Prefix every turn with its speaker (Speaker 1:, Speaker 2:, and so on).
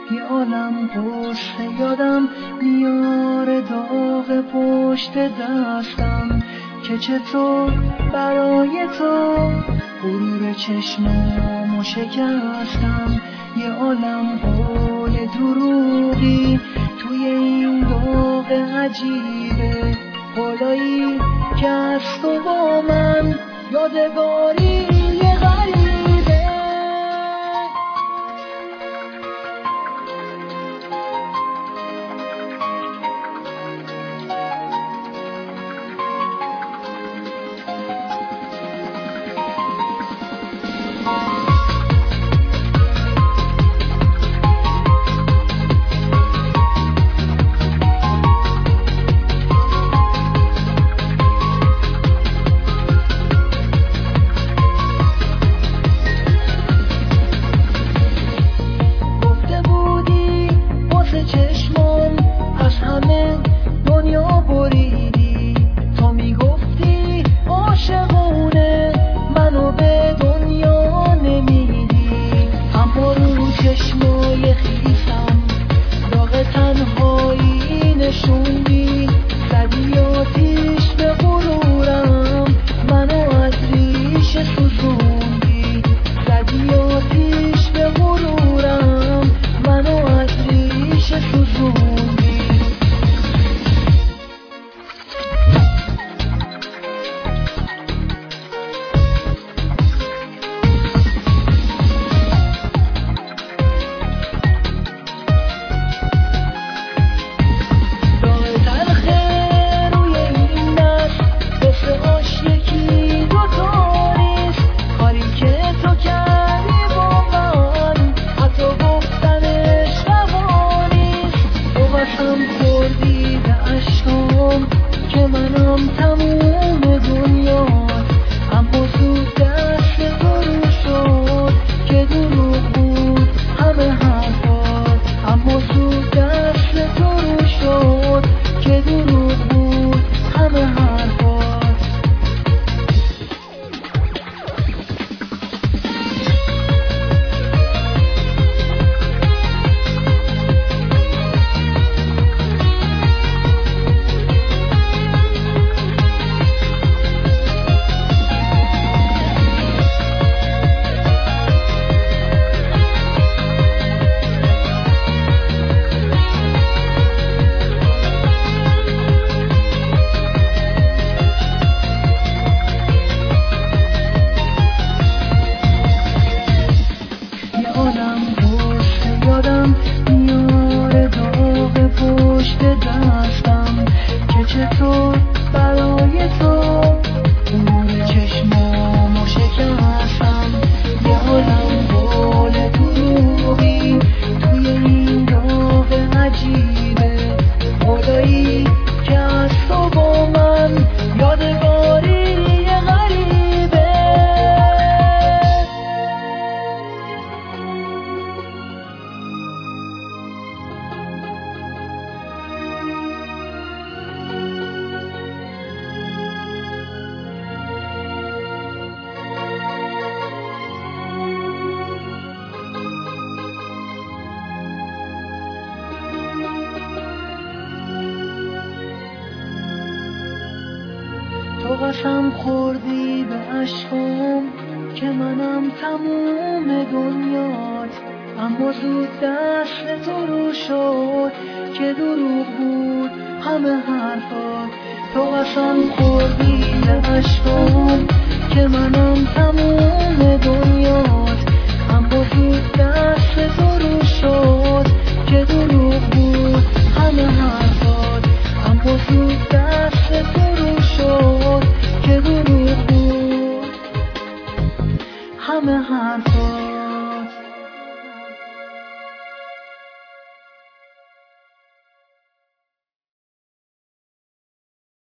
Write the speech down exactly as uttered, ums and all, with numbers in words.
Speaker 1: یه عالم قصه یادم میاره داغ پشت دستم که چطور برای تو غرور چشمامو شکستم. یه عالم قول دروغی توی این باغ عجیبه، قولایی که از تو با من یادگاری غریبه. تو قسم خوردی به عشقم که منم تموم دنیات، اما زود دست تو رو شد که دروغ بود همه حرفات. تو قسم خوردی به عشقم که منم تموم دنیات، اما زود دست تو رو شد که دروغ بود همه حرفات. اما زود دست تو رو شد که دروغ بود همه حرفات.